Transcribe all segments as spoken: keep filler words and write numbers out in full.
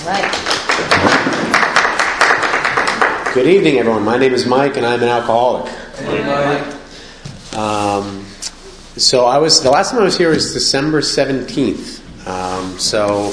Right. Good evening, everyone. My name is Mike, and I'm an alcoholic. Hey, Mike. Um, so I was the last time I was here was December seventeenth. Um, so,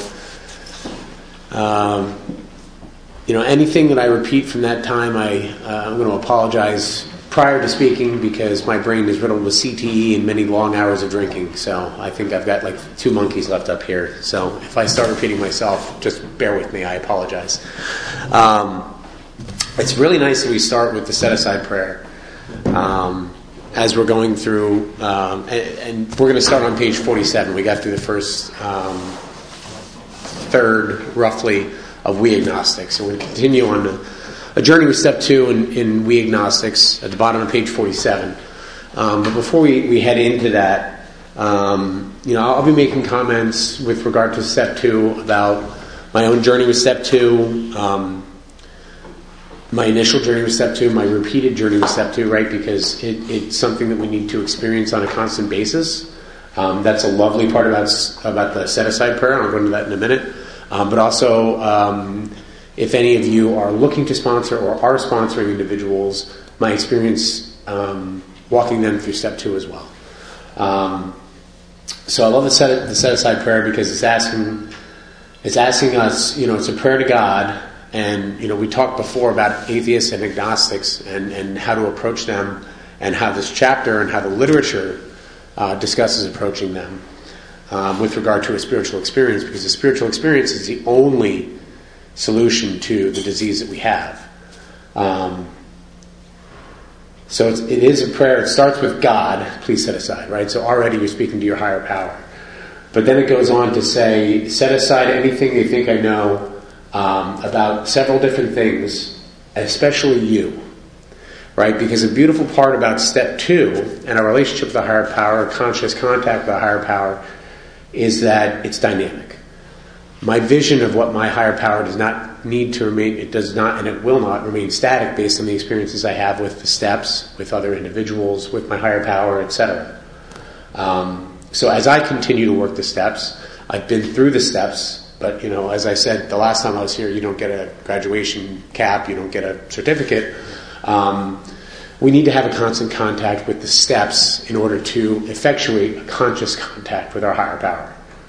um, you know, anything that I repeat from that time, I uh, I'm going to apologize prior to speaking because my brain is riddled with C T E and many long hours of drinking. So I think I've got like two monkeys left up here. So if I start repeating myself, just bear with me. I apologize. Um, it's really nice that we start with the set-aside prayer um, as we're going through, um, and, and we're going to start on page forty-seven. We got through the first um, third, roughly, of We Agnostics. So we're going to continue on a, a journey with step two in, in We Agnostics at the bottom of page forty-seven. Um, but before we, we head into that, um, you know, I'll be making comments with regard to step two about my own journey with step two, um, my initial journey with step two, my repeated journey with step two, right? Because it, it's something that we need to experience on a constant basis. Um, that's a lovely part about about the set-aside prayer. I'll go into that in a minute. Um, but also, um, if any of you are looking to sponsor or are sponsoring individuals, my experience um, walking them through step two as well. Um, so I love the set the set-aside prayer because it's asking it's asking us, you know, it's a prayer to God. And, you know, we talked before about atheists and agnostics and, and how to approach them and how this chapter and how the literature uh, discusses approaching them um, with regard to a spiritual experience, because the spiritual experience is the only solution to the disease that we have. Um, so it's, it is a prayer. It starts with God, please set aside, right? So already you're speaking to your higher power. But then it goes on to say, set aside anything you think I know Um, about several different things, especially you, right? Because a beautiful part about step two and our relationship with the higher power, conscious contact with the higher power, is that it's dynamic. My vision of what my higher power does not need to remain, it does not and it will not remain static based on the experiences I have with the steps, with other individuals, with my higher power, et cetera. Um, so as I continue to work the steps, I've been through the steps. But, you know, as I said the last time I was here, you don't get a graduation cap, you don't get a certificate. Um, we need to have a constant contact with the steps in order to effectuate a conscious contact with our higher power.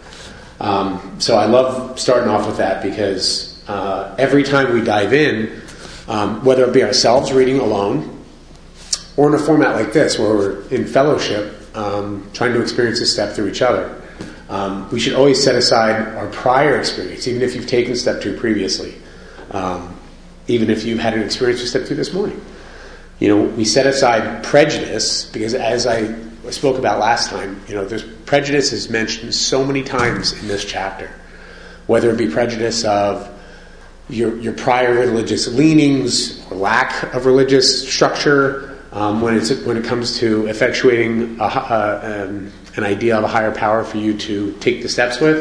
Um, so I love starting off with that because uh, every time we dive in, um, whether it be ourselves reading alone or in a format like this where we're in fellowship um, trying to experience this step through each other, Um, we should always set aside our prior experience, even if you've taken step two previously, um, even if you've had an experience with step two this morning. You know, we set aside prejudice because, as I spoke about last time, you know, there's prejudice is mentioned so many times in this chapter, whether it be prejudice of your your prior religious leanings or lack of religious structure. Um, when it's when it comes to effectuating a, uh, um, an idea of a higher power for you to take the steps with,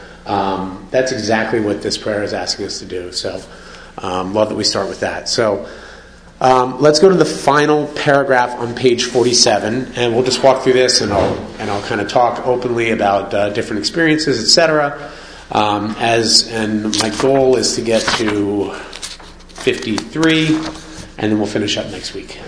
um, that's exactly what this prayer is asking us to do. So, um, love that we start with that. So, um, let's go to the final paragraph on page forty-seven, and we'll just walk through this, and I'll and I'll kind of talk openly about uh, different experiences, et cetera. Um, as and my goal is to get to fifty-three, and then we'll finish up next week.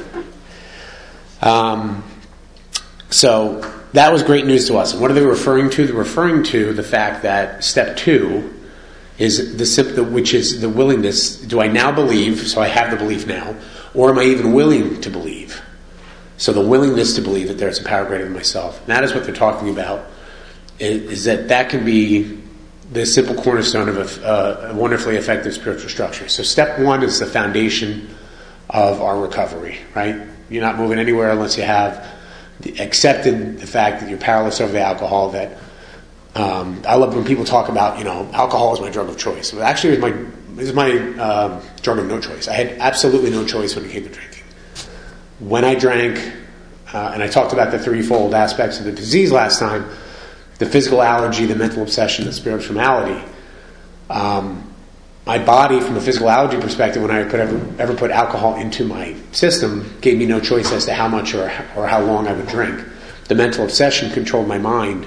Um, so that was great news to us. And what are they referring to? They're referring to the fact that step two is the which is the willingness. Do I now believe? So I have the belief now, or am I even willing to believe? So the willingness to believe that there's a power greater than myself. And that is what they're talking about. Is, is that that can be the simple cornerstone of a, uh, a wonderfully effective spiritual structure. So step one is the foundation of our recovery, right? You're not moving anywhere unless you have accepted the fact that you're powerless over the alcohol. That um, I love when people talk about, you know, alcohol is my drug of choice. Well, actually, it was my it was my uh, drug of no choice. I had absolutely no choice when it came to drinking. When I drank, uh, and I talked about the threefold aspects of the disease last time: the physical allergy, the mental obsession, the spiritual malady. Um, My body, from a physical allergy perspective, when I put ever, ever put alcohol into my system, gave me no choice as to how much or or how long I would drink. The mental obsession controlled my mind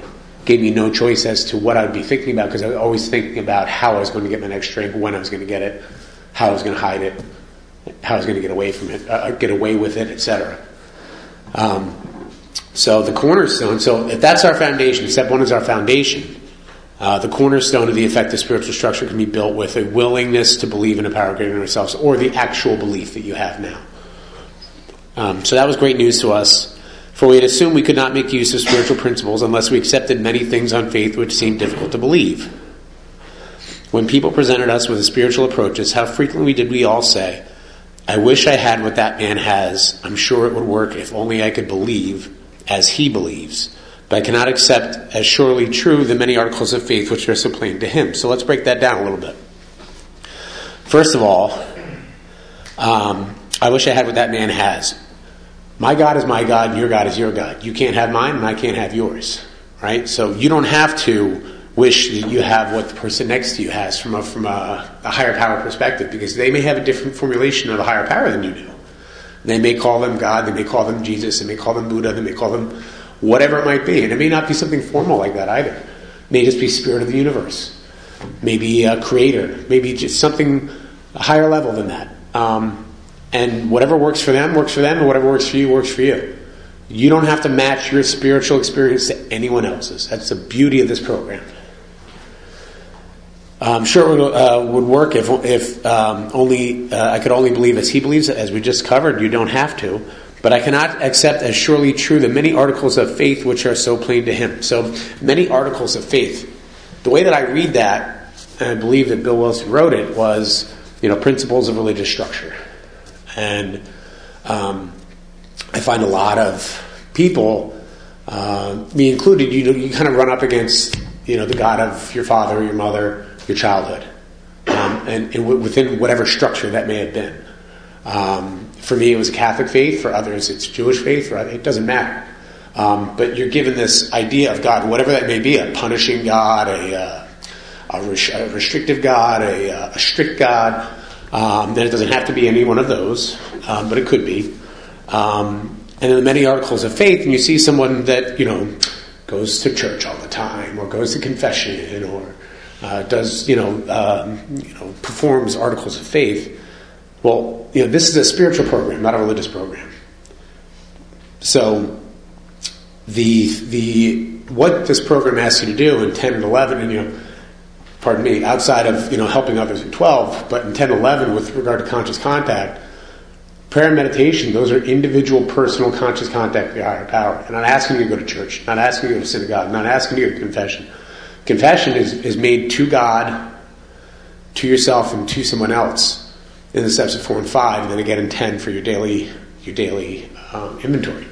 gave me no choice as to what I would be thinking about, because I was always thinking about how I was going to get my next drink, when I was going to get it, how I was going to hide it, how I was going to get away from it, uh, get away with it, et cetera. Um, so the cornerstone, so if that's our foundation, step one is our foundation. Uh, the cornerstone of the effective spiritual structure can be built with a willingness to believe in a power greater than ourselves, or the actual belief that you have now. Um, so that was great news to us. For we had assumed we could not make use of spiritual principles unless we accepted many things on faith which seemed difficult to believe. When people presented us with spiritual approaches, how frequently did we all say, I wish I had what that man has. I'm sure it would work if only I could believe as he believes. But I cannot accept as surely true the many articles of faith which are so plain to him. So let's break that down a little bit. First of all, um, I wish I had what that man has. My God is my God, and your God is your God. You can't have mine, and I can't have yours. Right? So you don't have to wish that you have what the person next to you has from a, from a, a higher power perspective, because they may have a different formulation of a higher power than you do. They may call them God, they may call them Jesus, they may call them Buddha, they may call them whatever it might be. And it may not be something formal like that either. It may just be spirit of the universe. Maybe a creator. Maybe just something a higher level than that. Um, and whatever works for them, works for them, and whatever works for you, works for you. You don't have to match your spiritual experience to anyone else's. That's the beauty of this program. I'm sure it would, uh, would work if, if um, only uh, I could only believe as he believes, as we just covered. You don't have to. But I cannot accept as surely true the many articles of faith which are so plain to him. So, many articles of faith. The way that I read that, and I believe that Bill Wilson wrote it, was, you know, principles of religious structure. And um, I find a lot of people, uh, me included, you you kind of run up against, you know, the God of your father, your mother, your childhood, um, and, and w- within whatever structure that may have been. Um, for me, it was a Catholic faith. For others, it's Jewish faith. Or it doesn't matter. Um, but you're given this idea of God, whatever that may be, a punishing God, a, uh, a, res- a restrictive God, a, uh, a strict God. Um, then it doesn't have to be any one of those, um, but it could be. Um, and in the many articles of faith, and you see someone that, you know, goes to church all the time, or goes to confession, or uh, does, you know, um, you know, performs articles of faith. Well, you know, this is a spiritual program, not a religious program. So, the the what this program asks you to do in ten and eleven, and you know, pardon me, outside of, you know, helping others in twelve, but in ten and eleven with regard to conscious contact, prayer and meditation, those are individual, personal, conscious contact with your higher power. And I'm not asking you to go to church, not asking you to go to synagogue, not asking you to go to confession. Confession is, is made to God, to yourself, and to someone else in the steps of four and five, and then again in ten for your daily your daily um, inventory.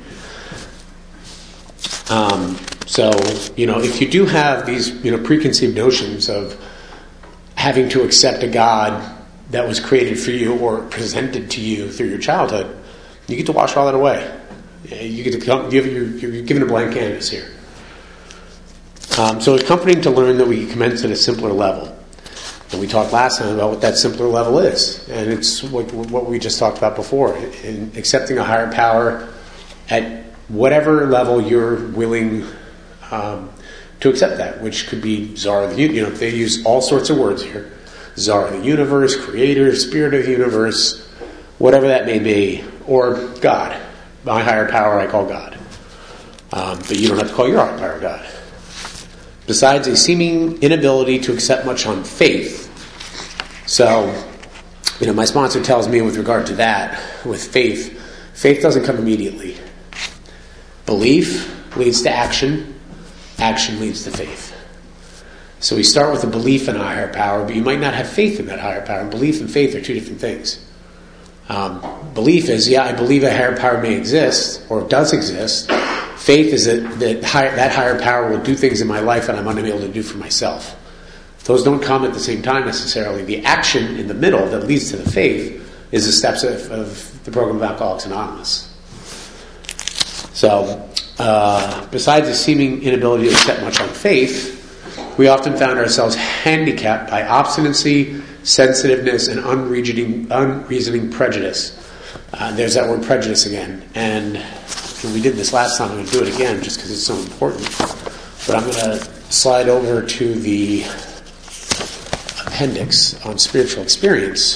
Um, so, you know, if you do have these, you know, preconceived notions of having to accept a God that was created for you or presented to you through your childhood, you get to wash all that away. You get to come, you're, you're given a blank canvas here. Um, so it's comforting to learn that we commence at a simpler level. And we talked last time about what that simpler level is. And it's what, what we just talked about before. In accepting a higher power at whatever level you're willing um, to accept that, which could be Czar of the Universe. You know, they use all sorts of words here. Czar of the universe, creator, spirit of the universe, whatever that may be. Or God. My higher power I call God. Um, but you don't have to call your higher power God. Besides a seeming inability to accept much on faith. So, you know, my sponsor tells me with regard to that, with faith, faith doesn't come immediately. Belief leads to action. Action leads to faith. So we start with a belief in a higher power, but you might not have faith in that higher power. And belief and faith are two different things. Um, belief is, yeah, I believe a higher power may exist, or does exist. Faith is that that higher, that higher power will do things in my life that I'm unable to do for myself. Those don't come at the same time necessarily. The action in the middle that leads to the faith is the steps of, of the program of Alcoholics Anonymous. So, uh, besides the seeming inability to accept much on faith, we often found ourselves handicapped by obstinacy, sensitiveness, and unreasoning, unreasoning prejudice. Uh, there's that word prejudice again. And we did this last time, I'm going to do it again just because it's so important. But I'm going to slide over to the appendix on spiritual experience,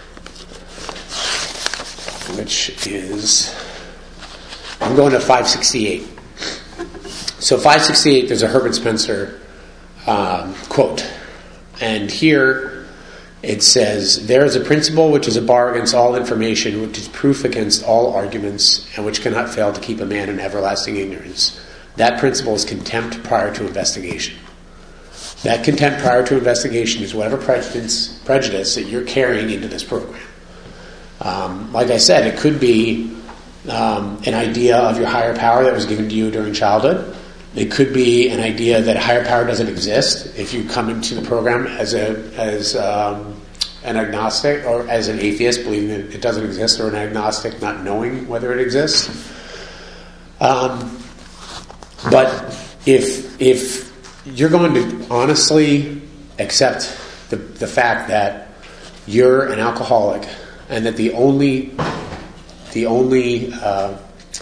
which is, I'm going to five sixty-eight. So five sixty-eight, there's a Herbert Spencer um, quote. And here it says, "There is a principle which is a bar against all information, which is proof against all arguments, and which cannot fail to keep a man in everlasting ignorance. That principle is contempt prior to investigation." That contempt prior to investigation is whatever prejudice, prejudice that you're carrying into this program. Um, like I said, it could be um, an idea of your higher power that was given to you during childhood. It could be an idea that higher power doesn't exist if you come into the program as a as um, an agnostic or as an atheist, believing that it doesn't exist, or an agnostic not knowing whether it exists. Um, but if if you're going to honestly accept the the fact that you're an alcoholic and that the only the only uh,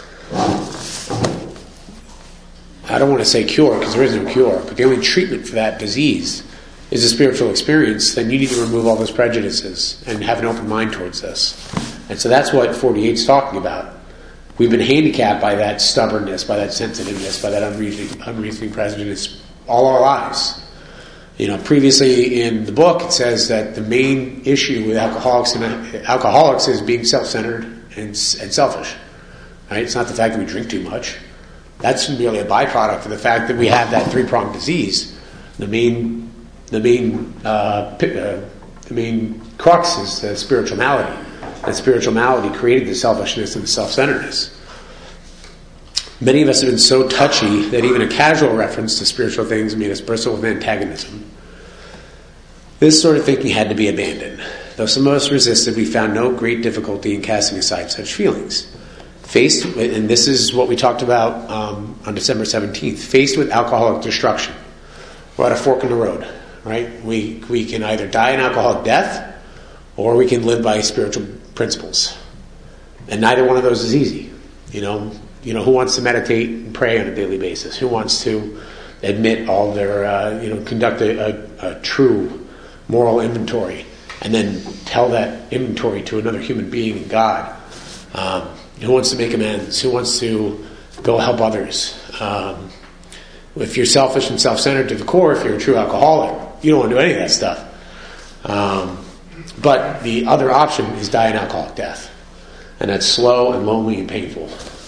I don't want to say cure, because there is no cure, but the only treatment for that disease is a spiritual experience, then you need to remove all those prejudices and have an open mind towards this. And so that's what forty-eight is talking about. We've been handicapped by that stubbornness, by that sensitiveness, by that unreasoning, unreasoning prejudice all our lives. You know, previously in the book it says that the main issue with alcoholics and alcoholics is being self-centered and, and selfish. Right? It's not the fact that we drink too much. That's merely a byproduct of the fact that we have that three-pronged disease. The main, the main, uh, uh, the main crux is the spiritual malady. That spiritual malady created the selfishness and the self-centeredness. Many of us have been so touchy that even a casual reference to spiritual things made us bristle with antagonism. This sort of thinking had to be abandoned. Though some of us resisted, we found no great difficulty in casting aside such feelings. Faced, and this is what we talked about um, on December seventeenth, faced with alcoholic destruction. We're at a fork in the road, right? We we can either die an alcoholic death, or we can live by spiritual principles. And neither one of those is easy. You know, you know, who wants to meditate and pray on a daily basis? Who wants to admit all their, uh, you know, conduct a, a, a true moral inventory and then tell that inventory to another human being and God? Um, Who wants to make amends? Who wants to go help others? Um, if you're selfish and self-centered to the core, if you're a true alcoholic, you don't want to do any of that stuff. Um, but the other option is die an alcoholic death. And that's slow and lonely and painful.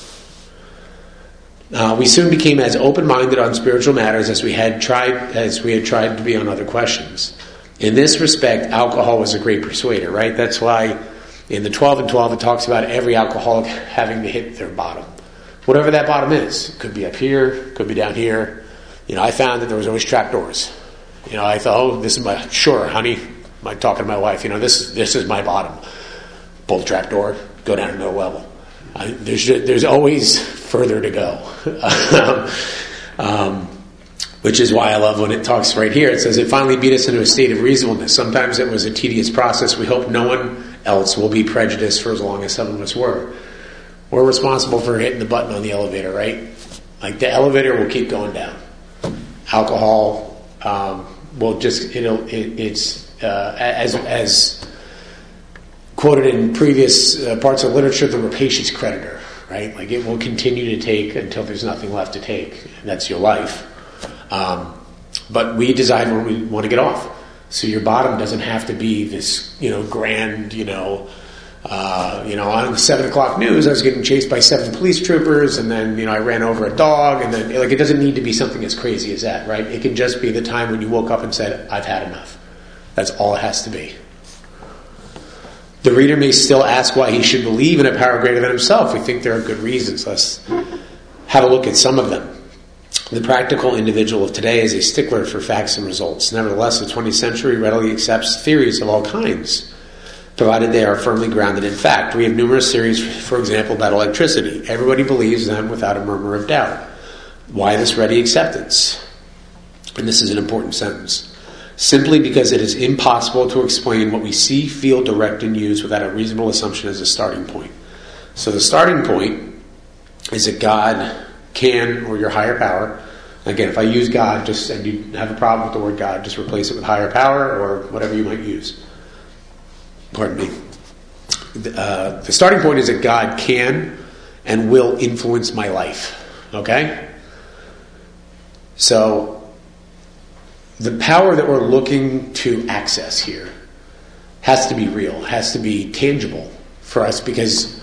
Uh, we soon became as open-minded on spiritual matters as we had tried as we had tried to be on other questions. In this respect, alcohol was a great persuader, right? That's why in the twelve and twelve, it talks about every alcoholic having to hit their bottom. Whatever that bottom is. It could be up here, could be down here. You know, I found that there was always trapdoors. You know, I thought, oh, this is my, sure, honey, I'm talking to my wife, you know, this, this is my bottom. Pull the trapdoor, go down to no level. I, there's, there's always further to go. um, which is why I love when it talks right here. It says, it finally beat us into a state of reasonableness. Sometimes it was a tedious process. We hope no one else will be prejudiced for as long as some of us were. We're responsible for hitting the button on the elevator, right? Like the elevator will keep going down. Alcohol um, will just, it'll, it, it's, uh, as, as quoted in previous uh, parts of literature, the rapacious creditor, right? Like it will continue to take until there's nothing left to take. And that's your life. Um, but we decide when we want to get off. So your bottom doesn't have to be this, you know, grand, you know, uh, you know, on the seven o'clock news, I was getting chased by seven police troopers, and then, you know, I ran over a dog, and then, like, it doesn't need to be something as crazy as that, right? It can just be the time when you woke up and said, I've had enough. That's all it has to be. The reader may still ask why he should believe in a power greater than himself. We think there are good reasons. Let's have a look at some of them. The practical individual of today is a stickler for facts and results. Nevertheless, the twentieth century readily accepts theories of all kinds, provided they are firmly grounded in fact. We have numerous theories, for example, about electricity. Everybody believes them without a murmur of doubt. Why this ready acceptance? And this is an important sentence. Simply because it is impossible to explain what we see, feel, direct, and use without a reasonable assumption as a starting point. So the starting point is that God can, or your higher power, Again, if I use God, just and you have a problem with the word God, just replace it with higher power or whatever you might use. Pardon me. Uh, the starting point is that God can and will influence my life. Okay? So, the power that we're looking to access here has to be real, has to be tangible for us, because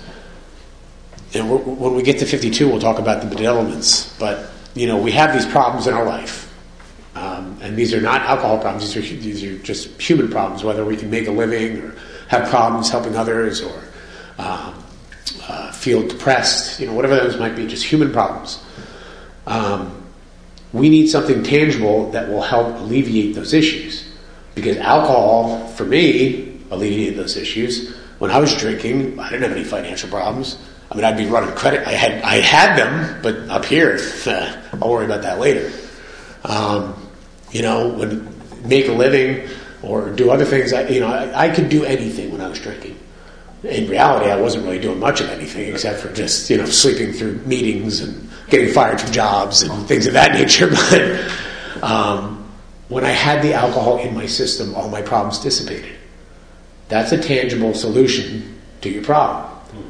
and when we get to fifty-two, we'll talk about the bedevilments. But, you know, we have these problems in our life. Um, and these are not alcohol problems. These are, these are just human problems, whether we can make a living or have problems helping others or um, uh, feel depressed, you know, whatever those might be, just human problems. Um, we need something tangible that will help alleviate those issues. Because alcohol, for me, alleviated those issues. When I was drinking, I didn't have any financial problems. I mean, I'd be running credit. I had I had them, but up here, uh, I'll worry about that later. Um, you know, when make a living or do other things, I, you know, I, I could do anything when I was drinking. In reality, I wasn't really doing much of anything except for just, you know, sleeping through meetings and getting fired from jobs and things of that nature. But um, when I had the alcohol in my system, all my problems dissipated. That's a tangible solution to your problem.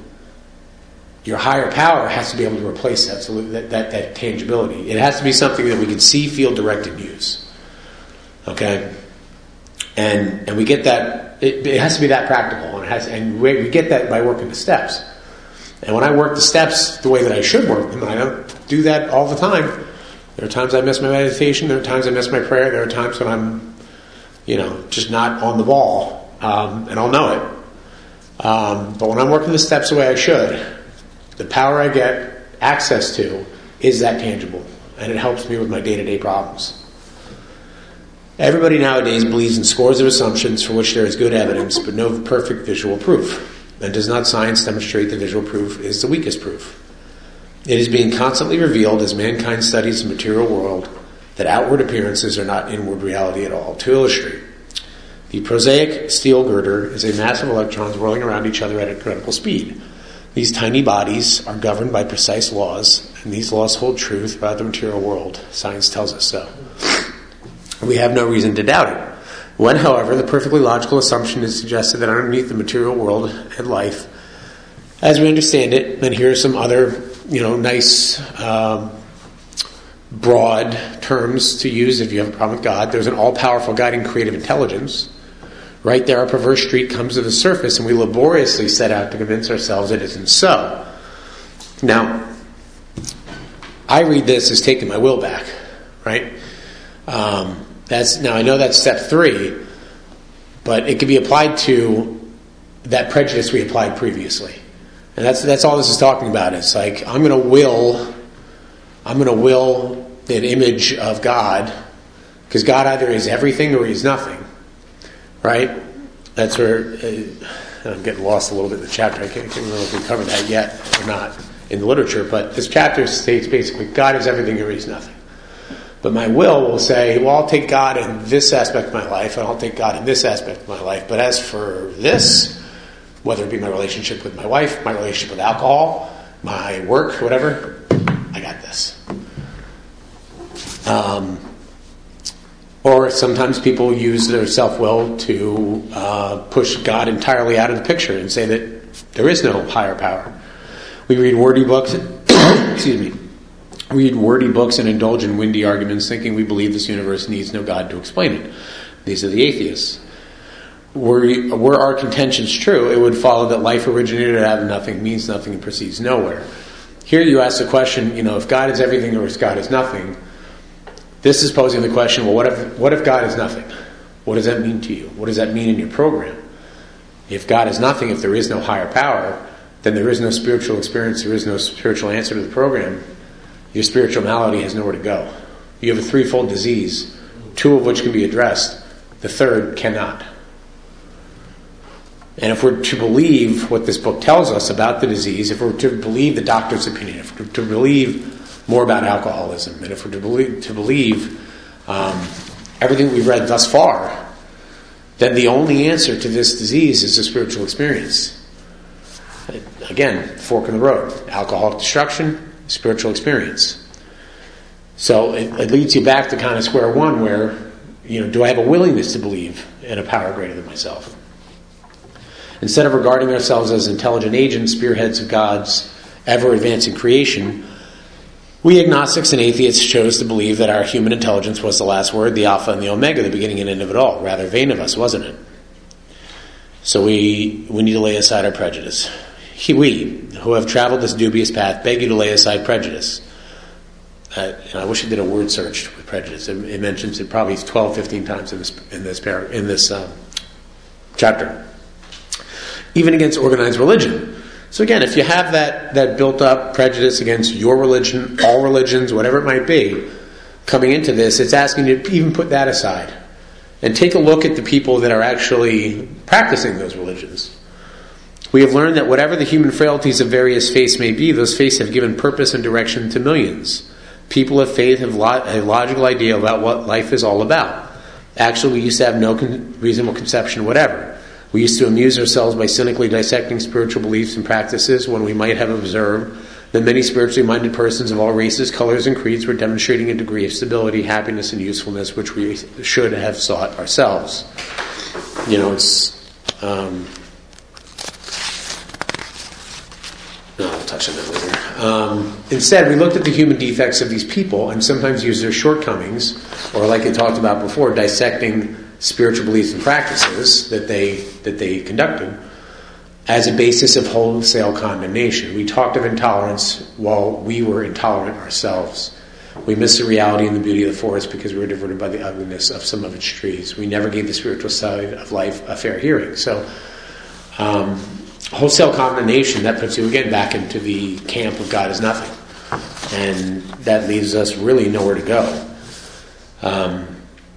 Your higher power has to be able to replace that, that, that, that tangibility. It has to be something that we can see, feel, direct, and use. Okay? And and we get that, it, it has to be that practical. And, it has, and we, we get that by working the steps. And when I work the steps the way that I should work them, and I don't do that all the time, there are times I miss my meditation, there are times I miss my prayer, there are times when I'm, you know, just not on the ball, um, and I'll know it. Um, but when I'm working the steps the way I should, the power I get access to is that tangible, and it helps me with my day-to-day problems. Everybody nowadays believes in scores of assumptions for which there is good evidence, but no perfect visual proof. And does not science demonstrate that visual proof is the weakest proof? It is being constantly revealed as mankind studies the material world that outward appearances are not inward reality at all. To illustrate, the prosaic steel girder is a mass of electrons whirling around each other at incredible speed. These tiny bodies are governed by precise laws, and these laws hold true throughout the material world. Science tells us so. We have no reason to doubt it. When, however, the perfectly logical assumption is suggested that underneath the material world and life, as we understand it, and here are some other, you know, nice, um, broad terms to use if you have a problem with God. There's an all-powerful guiding creative intelligence. Right there, a perverse streak comes to the surface, and we laboriously set out to convince ourselves it isn't so. Now, I read this as taking my will back, right? Um, that's now I know that's step three, but it can be applied to that prejudice we applied previously, and that's that's all this is talking about. It's like I'm going to will, I'm going to will an image of God, because God either is everything or He's nothing. Right? That's where uh, I'm getting lost a little bit in the chapter. I can't, I can't remember if we covered that yet or not in the literature, but this chapter states basically God is everything or He's nothing. But my will will say, well, I'll take God in this aspect of my life, and I'll take God in this aspect of my life. But as for this, whether it be my relationship with my wife, my relationship with alcohol, my work, whatever, I got this. Um... Or sometimes people use their self-will to uh, push God entirely out of the picture and say that there is no higher power. We read wordy books, excuse me, read wordy books and indulge in windy arguments, thinking we believe this universe needs no God to explain it. These are the atheists. Were, were our contentions true, it would follow that life originated out of nothing, means nothing, and proceeds nowhere. Here you ask the question, you know, if God is everything or if God is nothing. This is posing the question, well, what if what if God is nothing? What does that mean to you? What does that mean in your program? If God is nothing, if there is no higher power, then there is no spiritual experience, there is no spiritual answer to the program. Your spiritual malady has nowhere to go. You have a threefold disease, two of which can be addressed. The third cannot. And if we're to believe what this book tells us about the disease, if we're to believe the doctor's opinion, if we're to believe more about alcoholism, and if we're to believe, to believe um, everything we've read thus far, then the only answer to this disease is a spiritual experience. Again, fork in the road. Alcoholic destruction, spiritual experience. So it, it leads you back to kind of square one where, you know, do I have a willingness to believe in a power greater than myself? Instead of regarding ourselves as intelligent agents, spearheads of God's ever-advancing creation, we agnostics and atheists chose to believe that our human intelligence was the last word, the alpha and the omega, the beginning and end of it all. Rather vain of us, wasn't it? So we we need to lay aside our prejudice. He, we, who have traveled this dubious path, beg you to lay aside prejudice. Uh, and I wish I did a word search with prejudice. It, it mentions it probably twelve, fifteen times in this in this par- in this um, chapter. Even against organized religion. So again, if you have that, that built up prejudice against your religion, all religions, whatever it might be, coming into this, it's asking you to even put that aside and take a look at the people that are actually practicing those religions. We have learned that whatever the human frailties of various faiths may be, those faiths have given purpose and direction to millions. People of faith have lo- a logical idea about what life is all about. Actually, we used to have no con- reasonable conception whatever. We used to amuse ourselves by cynically dissecting spiritual beliefs and practices when we might have observed that many spiritually minded persons of all races, colors, and creeds were demonstrating a degree of stability, happiness, and usefulness which we should have sought ourselves. You know, it's... Um, no, I'll touch on that later. Um, instead, we looked at the human defects of these people and sometimes used their shortcomings, or like I talked about before, dissecting spiritual beliefs and practices that they that they conducted as a basis of wholesale condemnation. We talked of intolerance while we were intolerant ourselves. We missed the reality and the beauty of the forest because we were diverted by the ugliness of some of its trees. We never gave the spiritual side of life a fair hearing. So, um, wholesale condemnation, that puts you again back into the camp of God is nothing. And that leaves us really nowhere to go. Um,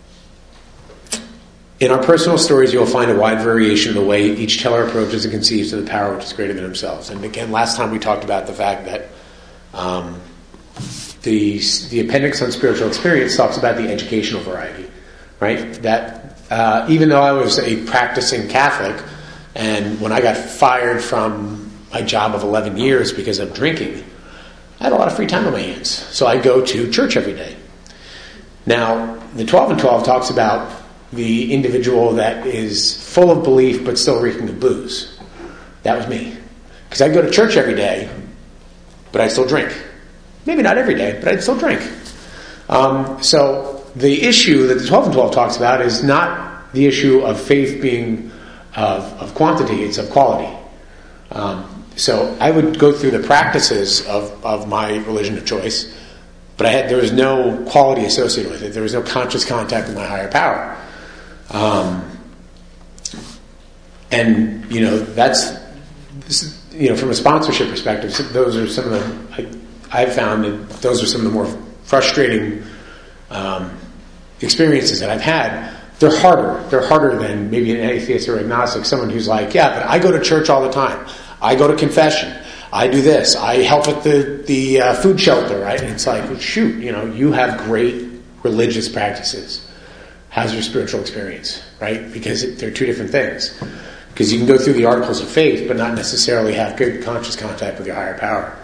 In our personal stories, you'll find a wide variation of the way each teller approaches and conceives to the power which is greater than themselves. And again, last time we talked about the fact that um, the the appendix on spiritual experience talks about the educational variety, right? That uh, even though I was a practicing Catholic, and when I got fired from my job of eleven years because of drinking, I had a lot of free time on my hands. So I go to church every day. Now, the twelve and twelve talks about the individual that is full of belief but still reeking of booze. That was me. Because I'd go to church every day, but I'd still drink. Maybe not every day, but I'd still drink. Um, so the issue that the twelve and twelve talks about is not the issue of faith being of, of quantity, it's of quality. Um, so I would go through the practices of, of my religion of choice, but I had there was no quality associated with it. There was no conscious contact with my higher power. Um, and you know that's this is, you know from a sponsorship perspective, those are some of the I, I've found that those are some of the more frustrating um, experiences that I've had. They're harder. They're harder than maybe an atheist or agnostic. Someone who's like, yeah, but I go to church all the time. I go to confession. I do this. I help at the the uh, food shelter. Right? And it's like, well, shoot, you know, you have great religious practices. How's your spiritual experience, right? Because it, they're two different things. Because you can go through the articles of faith, but not necessarily have good conscious contact with your higher power.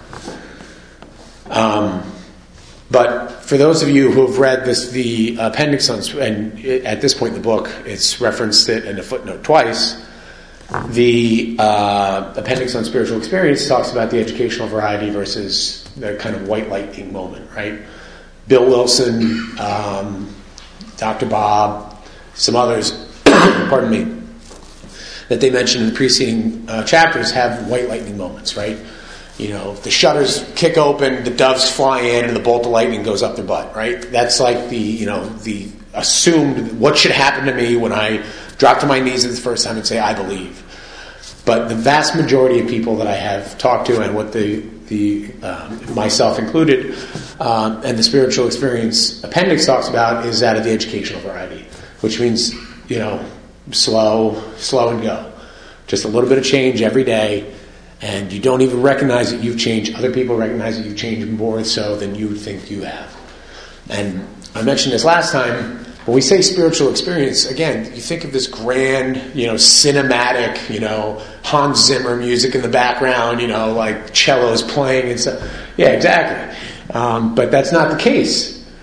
Um, but for those of you who have read this, the appendix on, and at this point in the book, it's referenced it in a footnote twice. The uh, appendix on spiritual experience talks about the educational variety versus the kind of white lightning moment, right? Bill Wilson, um, Doctor Bob, some others, pardon me, that they mentioned in the preceding uh, chapters have white lightning moments, right? You know, the shutters kick open, the doves fly in, and the bolt of lightning goes up their butt, right? That's like the, you know, the assumed what should happen to me when I drop to my knees the first time and say, I believe. But the vast majority of people that I have talked to, and what the, the um, myself included, um, and the spiritual experience appendix talks about is that of the educational variety, which means, you know, slow, slow and go. Just a little bit of change every day, and you don't even recognize that you've changed. Other people recognize that you've changed more so than you think you have. And I mentioned this last time. When we say spiritual experience, again, you think of this grand, you know, cinematic, you know, Hans Zimmer music in the background, you know, like cellos playing and stuff. Yeah, exactly. Um, but that's not the case.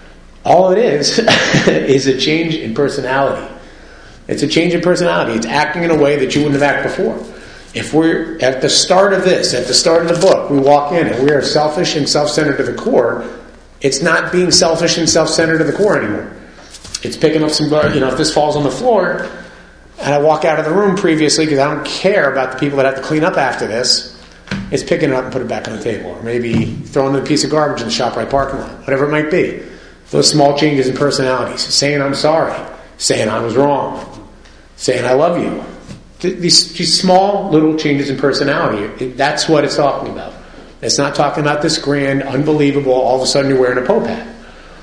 All it is is a change in personality. It's a change in personality. It's acting in a way that you wouldn't have acted before. If we're at the start of this, at the start of the book, we walk in and we are selfish and self-centered to the core, it's not being selfish and self-centered to the core anymore. It's picking up some, you know, if this falls on the floor and I walk out of the room previously because I don't care about the people that have to clean up after this, it's picking it up and put it back on the table. Or maybe throwing a piece of garbage in the ShopRite parking lot, whatever it might be. Those small changes in personalities. Saying I'm sorry. Saying I was wrong. Saying I love you. These, these small little changes in personality, that's what it's talking about. It's not talking about this grand, unbelievable, all of a sudden you're wearing a Pope hat.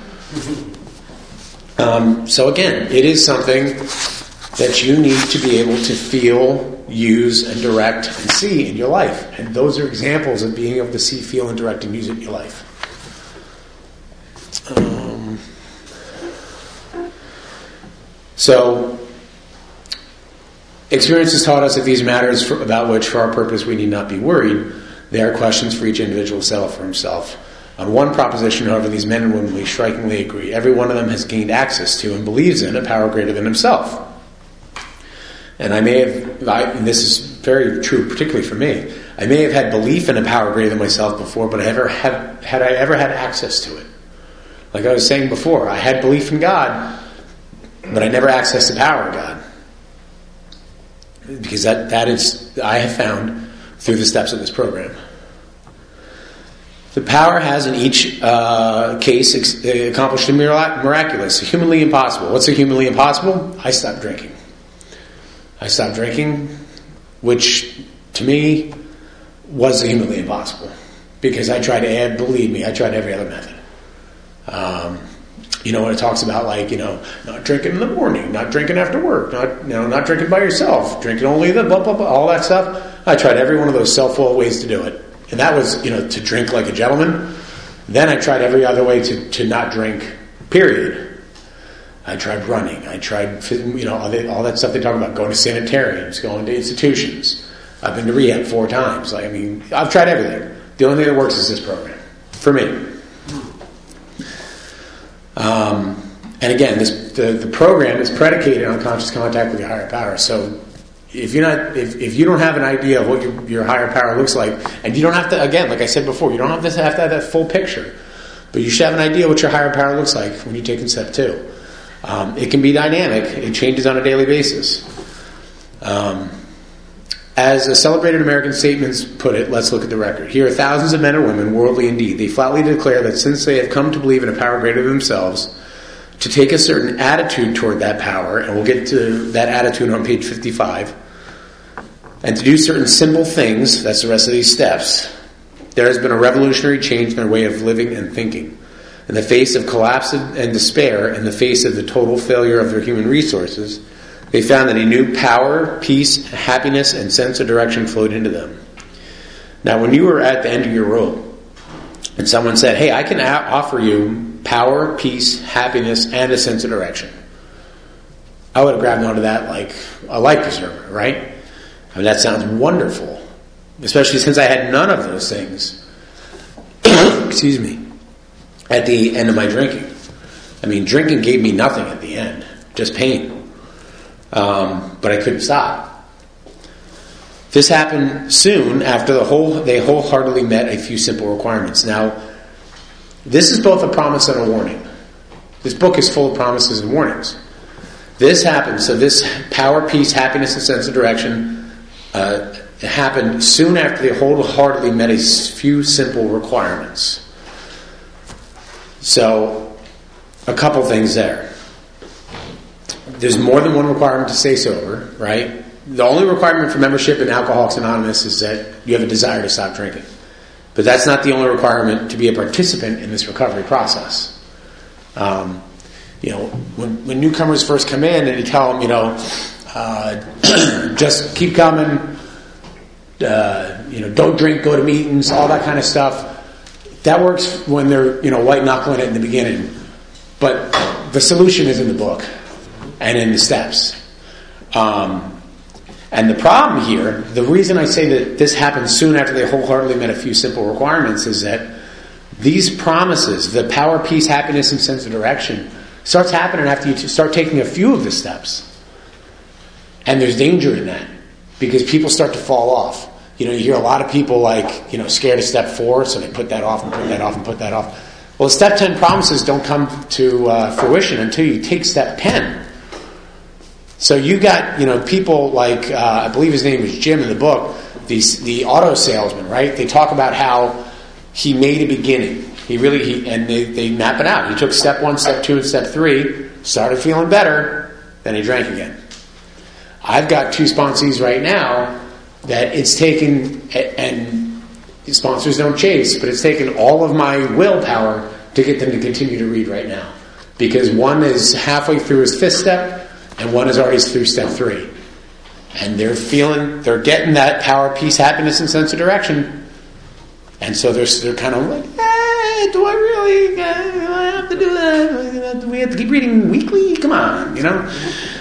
Um, so again, it is something that you need to be able to feel, use, and direct and see in your life. And those are examples of being able to see, feel, and direct and use it in your life. Um, so, experience has taught us that these matters for, about which, for our purpose, we need not be worried. They are questions for each individual to settle for himself. On one proposition, however, these men and women we strikingly agree. Every one of them has gained access to and believes in a power greater than himself. And I may have, I, and this is very true, particularly for me, I may have had belief in a power greater than myself before, but I ever had, had I ever had access to it? Like I was saying before, I had belief in God, but I never accessed the power of God. Because that, that is, I have found through the steps of this program. The power has in each uh, case ex- accomplished the miraculous, humanly impossible. What's the humanly impossible? I stopped drinking. I stopped drinking, which to me was the humanly impossible. Because I tried to add, believe me, I tried every other method. Um, you know, when it talks about like, you know, not drinking in the morning, not drinking after work, not, you know, not drinking by yourself, drinking only the blah, blah, blah, all that stuff. I tried every one of those self-will ways to do it. And that was, you know, to drink like a gentleman. Then I tried every other way to, to not drink, period. I tried running. I tried, you know, all, the, all that stuff they talk about, going to sanitariums, going to institutions. I've been to rehab four times. Like, I mean, I've tried everything. The only thing that works is this program. For me. Um, and again, this the, the program is predicated on conscious contact with your higher power. So if you're not, if, if you don't have an idea of what your, your higher power looks like, and you don't have to, again, like I said before, you don't have to have to have that full picture, but you should have an idea what your higher power looks like when you take in step two. Um, it can be dynamic. It changes on a daily basis. Um, as a celebrated American statements put it, let's look at the record. Here are thousands of men and women, worldly indeed. They flatly declare that since they have come to believe in a power greater than themselves, to take a certain attitude toward that power, and we'll get to that attitude on page fifty-five, and to do certain simple things, that's the rest of these steps, there has been a revolutionary change in their way of living and thinking. In the face of collapse and despair, in the face of the total failure of their human resources, they found that a new power, peace, happiness, and sense of direction flowed into them. Now, when you were at the end of your rope, and someone said, hey, I can a- offer you power, peace, happiness, and a sense of direction, I would have grabbed onto that like a life preserver, right? I mean, that sounds wonderful, especially since I had none of those things. Excuse me. At the end of my drinking. I mean, drinking gave me nothing at the end, just pain. Um, but I couldn't stop. This happened soon after the whole they wholeheartedly met a few simple requirements. Now, this is both a promise and a warning. This book is full of promises and warnings. This happened, so this power, peace, happiness, and sense of direction uh, happened soon after they wholeheartedly met a few simple requirements. So, a couple things there. There's more than one requirement to stay sober, right? The only requirement for membership in Alcoholics Anonymous is that you have a desire to stop drinking. But that's not the only requirement to be a participant in this recovery process. Um, you know, when, when newcomers first come in and you tell them, you know, uh, just keep coming, uh, you know, don't drink, go to meetings, all that kind of stuff. That works when they're, you know, white knuckling it in the beginning. But the solution is in the book and in the steps. Um, and the problem here, the reason I say that this happened soon after they wholeheartedly met a few simple requirements is that These promises, the power, peace, happiness, and sense of direction, starts happening after you start taking a few of the steps. And there's danger in that because people start to fall off. You know, you hear a lot of people like, you know, scared of step four, so they put that off and put that off and put that off. Well, step ten promises don't come to uh, fruition until you take step ten. So you got, you know, people like, uh, I believe his name is Jim in the book, the, the auto salesman, right? They talk about how he made a beginning. He really, he, and they, they map it out. He took step one, step two, and step three, started feeling better, then he drank again. I've got two sponsees right now that it's taken, and sponsors don't chase, but it's taken all of my willpower to get them to continue to read right now. Because one is halfway through his fifth step, and one is already through step three. And they're feeling, they're getting that power, peace, happiness, and sense of direction. And so they're, they're kind of like, hey, do I really do I have to do that? Do we have to keep reading weekly? Come on, you know?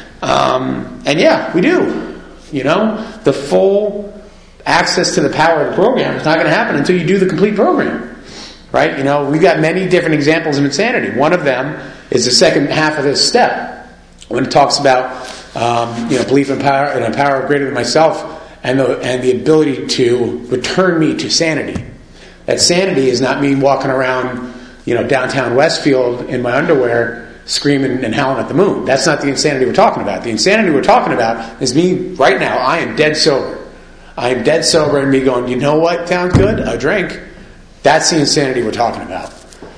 Um, and yeah, we do. You know, the full access to the power of the program is not going to happen until you do the complete program, right? You know, we've got many different examples of insanity. One of them is the second half of this step when it talks about um, you know belief in power in a power greater than myself and the and the ability to return me to sanity. That sanity is not me walking around, you know, downtown Westfield in my underwear screaming and howling at the moon. That's not the insanity we're talking about. The insanity we're talking about is me right now. I am dead sober. I am dead sober and me going, you know what sounds good? A drink. That's the insanity we're talking about.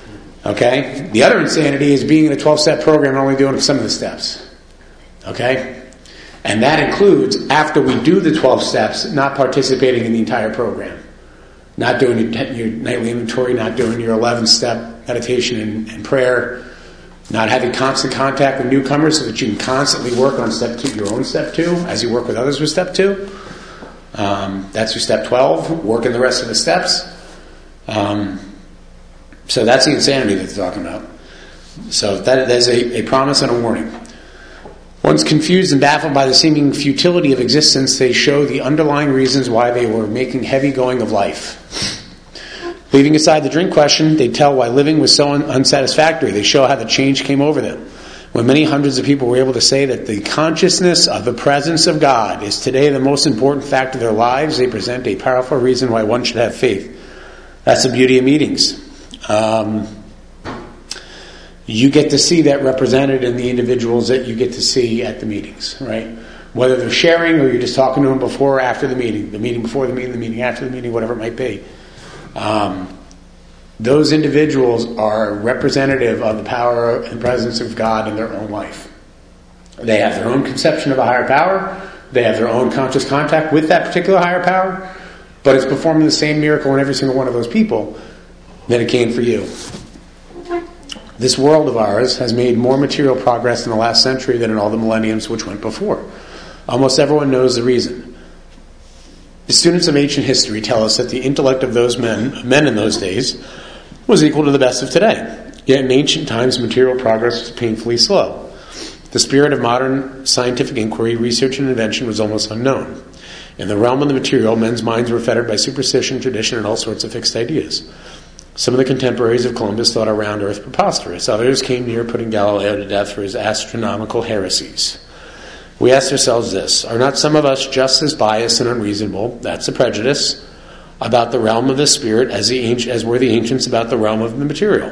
Okay? The other insanity is being in a twelve-step program and only doing some of the steps. Okay? And that includes, after we do the twelve steps, not participating in the entire program. Not doing your, your nightly inventory, not doing your eleven-step meditation and, and prayer, not having constant contact with newcomers so that you can constantly work on step two, your own step two, as you work with others with step two. Um, that's your step twelve, working the rest of the steps. Um, so that's the insanity that they're talking about. So that, that is a, a promise and a warning. Once confused and baffled by the seeming futility of existence, they show the underlying reasons why they were making heavy going of life. Leaving aside the drink question, they tell why living was so un- unsatisfactory. They show how the change came over them. When many hundreds of people were able to say that the consciousness of the presence of God is today the most important fact of their lives, they present a powerful reason why one should have faith. That's the beauty of meetings. Um, you get to see that represented in the individuals that you get to see at the meetings, right? Whether they're sharing or you're just talking to them before or after the meeting, the meeting before the meeting, the meeting after the meeting, whatever it might be. Um, those individuals are representative of the power and presence of God in their own life. They have their own conception of a higher power. They have their own conscious contact with that particular higher power, but it's performing the same miracle in every single one of those people that it can for you. This world of ours has made more material progress in the last century than in all the millenniums which went before. Almost everyone knows the reason. The students of ancient history tell us that the intellect of those men, men in those days, was equal to the best of today. Yet in ancient times, material progress was painfully slow. The spirit of modern scientific inquiry, research, and invention was almost unknown. In the realm of the material, men's minds were fettered by superstition, tradition, and all sorts of fixed ideas. Some of the contemporaries of Columbus thought our round earth preposterous. Others came near putting Galileo to death for his astronomical heresies. We asked ourselves this: are not some of us just as biased and unreasonable, that's a prejudice, about the realm of the spirit as, the, as were the ancients about the realm of the material?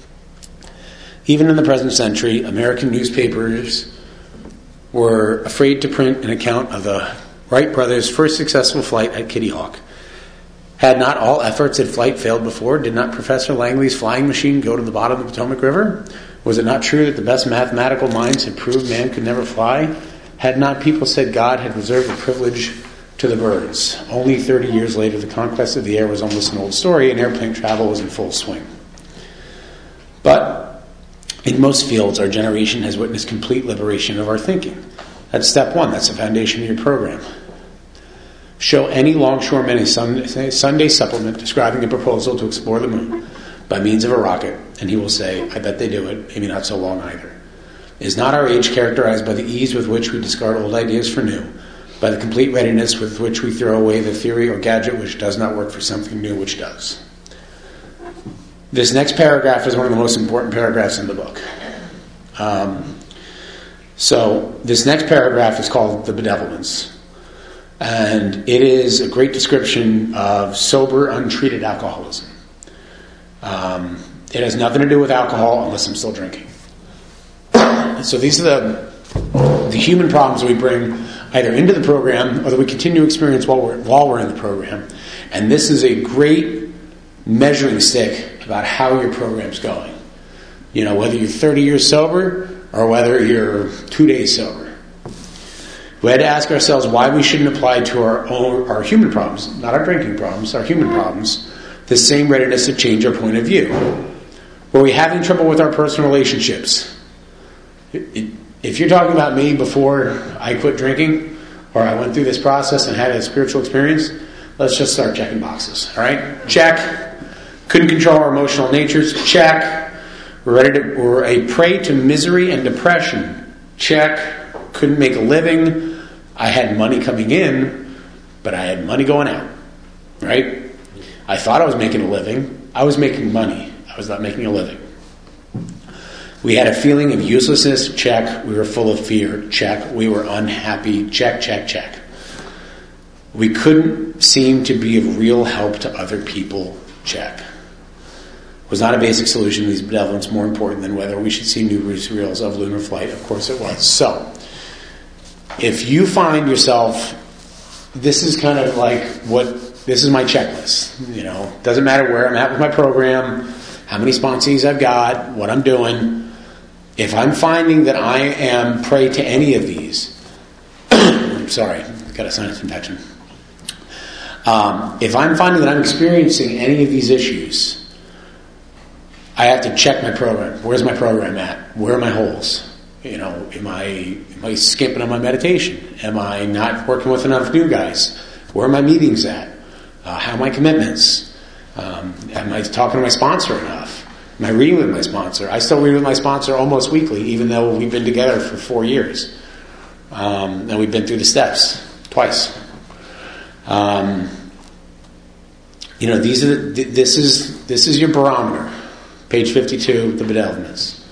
Even in the present century, American newspapers were afraid to print an account of the Wright brothers' first successful flight at Kitty Hawk. Had not all efforts at flight failed before? Did not Professor Langley's flying machine go to the bottom of the Potomac River? Was it not true that the best mathematical minds had proved man could never fly? Had not people said God had reserved the privilege to the birds? Only thirty years later, the conquest of the air was almost an old story, and airplane travel was in full swing. But in most fields, our generation has witnessed complete liberation of our thinking. That's step one. That's the foundation of your program. Show any longshoreman a Sunday, Sunday supplement describing a proposal to explore the moon by means of a rocket, and he will say, I bet they do it, maybe not so long either. Is not our age characterized by the ease with which we discard old ideas for new, by the complete readiness with which we throw away the theory or gadget which does not work for something new which does? This next paragraph is one of the most important paragraphs in the book. Um, so this next paragraph is called The Bedevilments. And it is a great description of sober, untreated alcoholism. Um, it has nothing to do with alcohol unless I'm still drinking. So these are the the human problems we bring either into the program or that we continue to experience while we're, while we're in the program. And this is a great measuring stick about how your program's going. You know, whether you're thirty years sober or whether you're two days sober. We had to ask ourselves why we shouldn't apply to our own, our human problems, not our drinking problems, our human problems, the same readiness to change our point of view. Were we having trouble with our personal relationships? If you're talking about me before I quit drinking, or I went through this process and had a spiritual experience, let's just start checking boxes. All right? Check. Couldn't control our emotional natures. Check. We're ready to, we're a prey to misery and depression. Check. Couldn't make a living. I had money coming in, but I had money going out. Right? I thought I was making a living. I was making money. I was not making a living. We had a feeling of uselessness. Check. We were full of fear. Check. We were unhappy. Check, check, check. We couldn't seem to be of real help to other people. Check. Was not a basic solution to these benevolence more important than whether we should see new reels of lunar flight? Of course it was. So, if you find yourself, this is kind of like what, this is my checklist. You know, doesn't matter where I'm at with my program, how many sponsees I've got, what I'm doing. If I'm finding that I am prey to any of these, I'm sorry, I've got a sinus infection. Um, if I'm finding that I'm experiencing any of these issues, I have to check my program. Where's my program at? Where are my holes? You know, am I am I skimping on my meditation? Am I not working with enough new guys? Where are my meetings at? Uh, how are my commitments? Um, am I talking to my sponsor enough? Am I reading with my sponsor? I still read with my sponsor almost weekly, even though we've been together for four years. Um, and we've been through the steps twice. Um, you know, these are the, this is this is your barometer. Page fifty-two, the benevolence.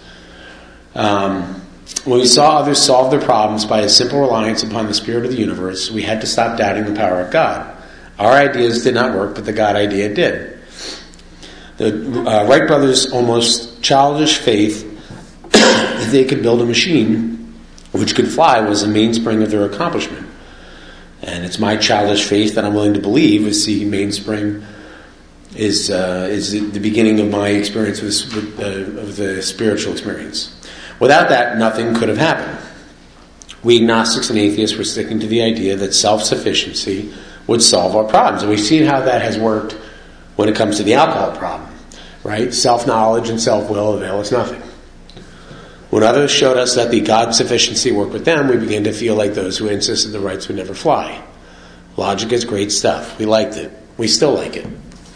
Um, when we saw others solve their problems by a simple reliance upon the spirit of the universe, we had to stop doubting the power of God. Our ideas did not work, but the God idea did. The uh, Wright brothers' almost childish faith that they could build a machine which could fly was the mainspring of their accomplishment. And it's my childish faith that I'm willing to believe is the mainspring, is uh, is the beginning of my experience with, with uh, of the spiritual experience. Without that, nothing could have happened. We agnostics and atheists were sticking to the idea that self-sufficiency would solve our problems. And we've seen how that has worked when it comes to the alcohol problem, right? Self-knowledge and self-will avail us nothing. When others showed us that the God sufficiency worked with them, we began to feel like those who insisted the rights would never fly. Logic is great stuff. We liked it. We still like it.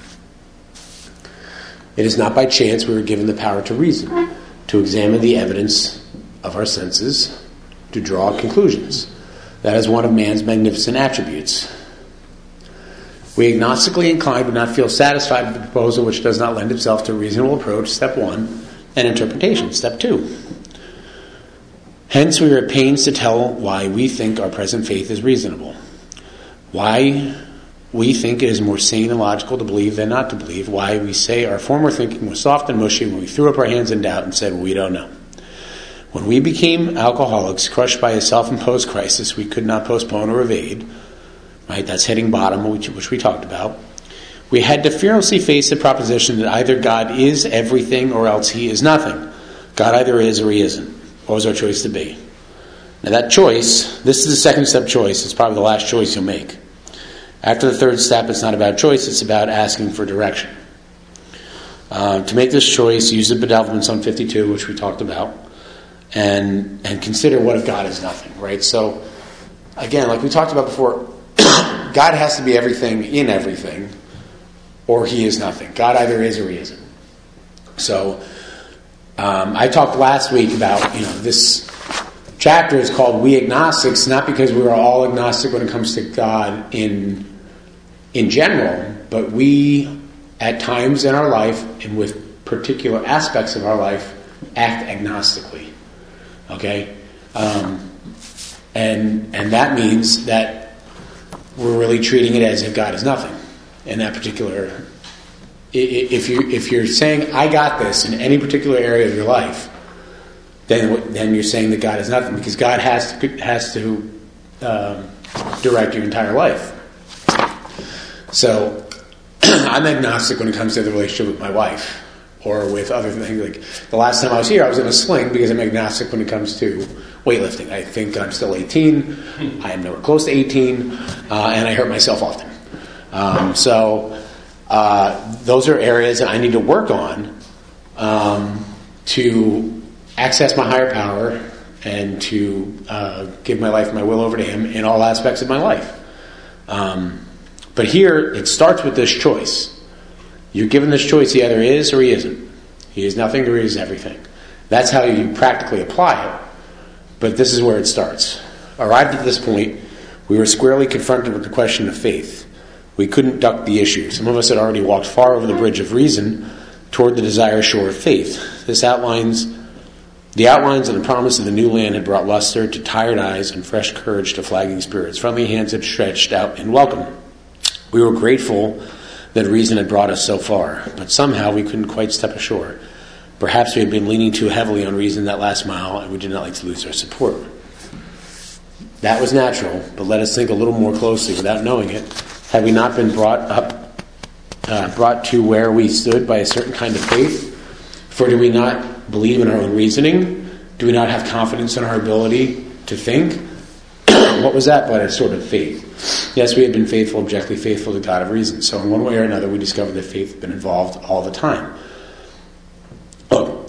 It is not by chance we were given the power to reason, to examine the evidence of our senses, to draw conclusions. That is one of man's magnificent attributes. We agnostically inclined would not feel satisfied with the proposal which does not lend itself to a reasonable approach, step one, and interpretation, step two. Hence, we are at pains to tell why we think our present faith is reasonable, why we think it is more sane and logical to believe than not to believe, why we say our former thinking was soft and mushy when we threw up our hands in doubt and said, we don't know. When we became alcoholics, crushed by a self-imposed crisis we could not postpone or evade, right, that's hitting bottom, which, which we talked about, we had to fearlessly face the proposition that either God is everything or else he is nothing. God either is or he isn't. What was our choice to be? Now that choice, this is the second step choice. It's probably the last choice you'll make. After the third step, it's not about choice, it's about asking for direction. Uh, to make this choice, use the benevolence on fifty-two, which we talked about, and and consider what if God is nothing, right? So, again, like we talked about before, God has to be everything in everything, or he is nothing. God either is or he isn't. So, um, I talked last week about, you know, this chapter is called We Agnostics, not because we are all agnostic when it comes to God in in general, but we, at times in our life, and with particular aspects of our life, act agnostically. Okay? Um, and and that means that we're really treating it as if God is nothing in that particular. If you if you're saying I got this in any particular area of your life, then then you're saying that God is nothing, because God has to has to um, direct your entire life. So I'm agnostic when it comes to the relationship with my wife or with other things. Like the last time I was here, I was in a sling because I'm agnostic when it comes to weightlifting. I think I'm still eighteen. I am nowhere close to eighteen, uh, and I hurt myself often. Um, so uh, those are areas that I need to work on um, to access my higher power and to uh, give my life, my will over to Him in all aspects of my life. Um, but here, it starts with this choice. You're given this choice: He either is or He isn't. He is nothing or He is everything. That's how you practically apply it. But this is where it starts. Arrived at this point, we were squarely confronted with the question of faith. We couldn't duck the issue. Some of us had already walked far over the bridge of reason toward the desired shore of faith. This outlines the outlines and the promise of the new land had brought luster to tired eyes and fresh courage to flagging spirits. Friendly hands had stretched out in welcome. We were grateful that reason had brought us so far, but somehow we couldn't quite step ashore. Perhaps we had been leaning too heavily on reason that last mile, and we did not like to lose our support. That was natural, but let us think a little more closely without knowing it. Had we not been brought up, uh, brought to where we stood by a certain kind of faith? For do we not believe in our own reasoning? Do we not have confidence in our ability to think? What was that but a sort of faith? Yes, we had been faithful, objectively faithful to God of reason. So in one way or another, we discovered that faith had been involved all the time. Look,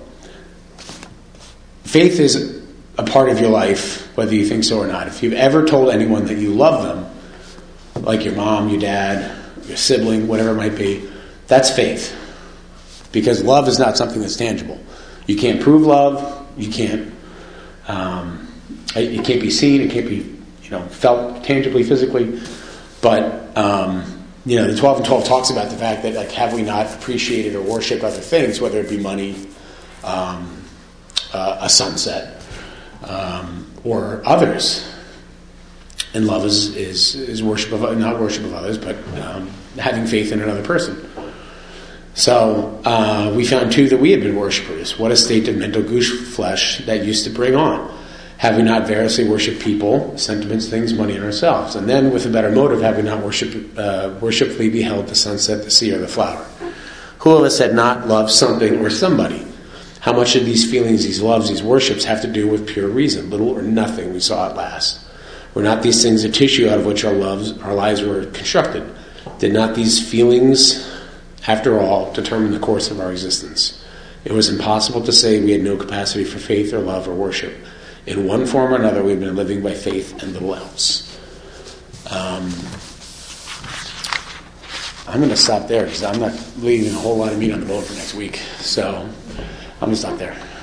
faith is a part of your life, whether you think so or not. If you've ever told anyone that you love them, like your mom, your dad, your sibling, whatever it might be, that's faith. Because love is not something that's tangible. You can't prove love. You can't. Um, it can't be seen. It can't be, you know, felt tangibly, physically. But um, you know, the twelve and twelve talks about the fact that, like, have we not appreciated or worshipped other things, whether it be money, um, uh, a sunset, um, or others. And love is is, is worship of not worship of others, but um, having faith in another person. So uh, we found too that we had been worshippers. What a state of mental goose flesh that used to bring on. Have we not variously worshipped people, sentiments, things, money, and ourselves? And then, with a better motive, have we not worship, uh, worshipfully beheld the sunset, the sea, or the flower? Who of us had not loved something or somebody? How much did these feelings, these loves, these worships have to do with pure reason? Little or nothing, we saw at last. Were not these things a tissue out of which our loves, our lives were constructed? Did not these feelings, after all, determine the course of our existence? It was impossible to say we had no capacity for faith or love or worship. In one form or another, we've been living by faith and little else. Um, I'm going to stop there because I'm not leaving a whole lot of meat on the bone for next week. So I'm going to stop there.